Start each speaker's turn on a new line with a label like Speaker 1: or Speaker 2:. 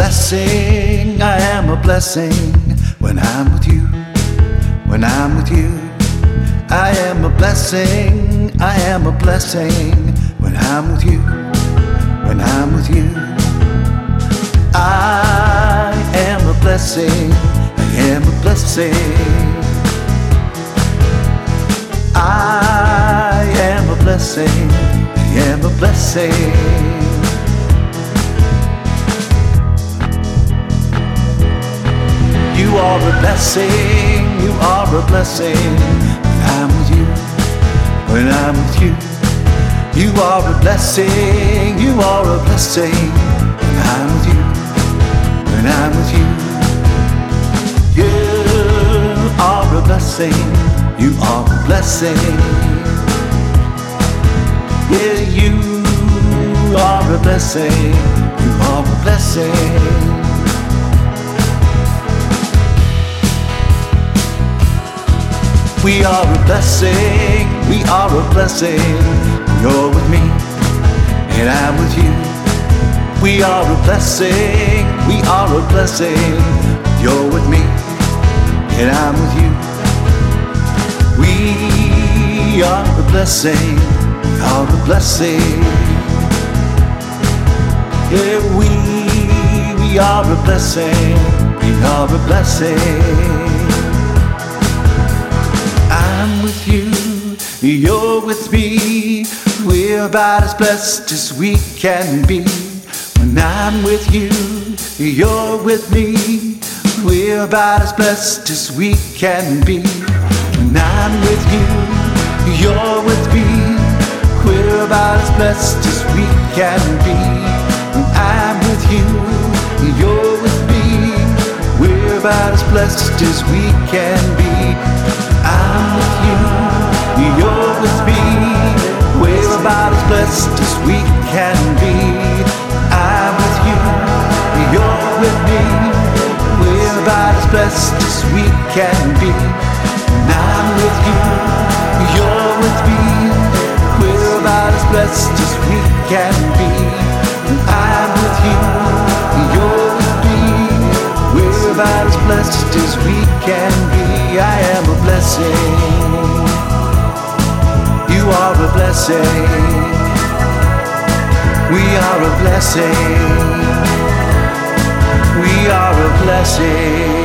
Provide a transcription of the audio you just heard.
Speaker 1: blessing, I am a blessing when I'm with you. When I'm with you, I am a blessing, I am a blessing when I'm with you. When I'm with you, I am a blessing, I am a blessing. I am a blessing, I am a blessing. You are a blessing, you are a blessing when I'm with you. When I'm with you, you are a blessing, you are a blessing when I'm with you. When I'm with you, you are a blessing, you are a blessing. Yeah, you are a blessing, you are a blessing. We are a blessing, we are a blessing. You're with me, and I'm with you. We are a blessing, we are a blessing. You're with me, and I'm with you. We are a blessing, we are a blessing. Yeah, we are a blessing, we are a blessing. I'm with you, you're with me. We're about as blessed as we can be. When I'm with you, you're with me. We're about as blessed as we can be. When I'm with you, you're with me. We're about as blessed as we can be. When I'm with you, you're with me. We're about as blessed as we can be. I'm with you, you're with me. We're about as blessed as we can be. I'm with you, you're with me. We're about as blessed as we can be. And I'm with you, you're with me. We're about as blessed as we can be. And I'm with you, you're with me. We're about as blessed as we can be. I am a blessing. You are a blessing. We are a blessing. We are a blessing.